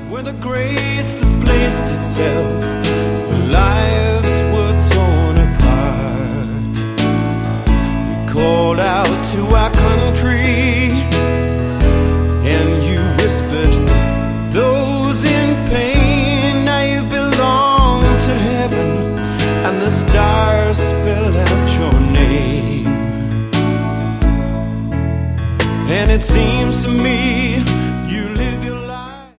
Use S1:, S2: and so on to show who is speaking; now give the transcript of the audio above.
S1: When the grace that placed itself when lives were torn apart, we called out to our country, and you whispered, those in pain, now you belong to heaven, and the stars spell out your name. And it seems to me